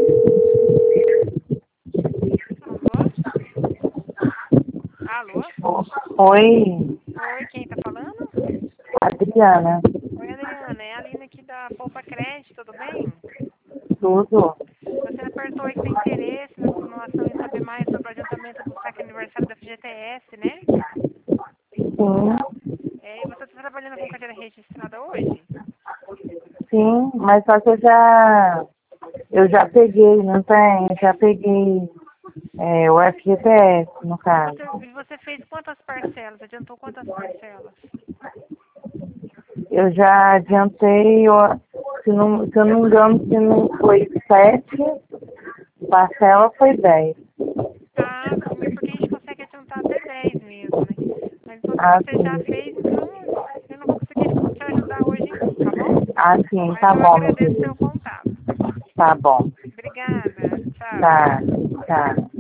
Alô? Oi, Oi, quem tá falando? Adriana, Oi, Adriana, é a Aline aqui da Poupa Crédito, tudo bem? tudo? Você apertou aí que tem interesse na simulação em saber mais sobre o adiantamento do saque aniversário da FGTS, né? Sim, E você está trabalhando com carteira registrada hoje? sim, mas só que eu já peguei, não tem? Eu já peguei o FGTS, no E caso. você fez quantas parcelas? Adiantou quantas parcelas? Eu já adiantei, se eu não me engano, se não foi 7, parcela foi 10. Ah, sim, é porque a gente consegue adiantar até 10 mesmo, né? Mas então se Ah, você já sim. fez, então eu não vou conseguir te ajudar hoje não, tá bom? Ah, sim, Mas tá eu bom, meu agradeço querido. seu contato. Tá bom. Obrigada. Tchau. Tá, tá.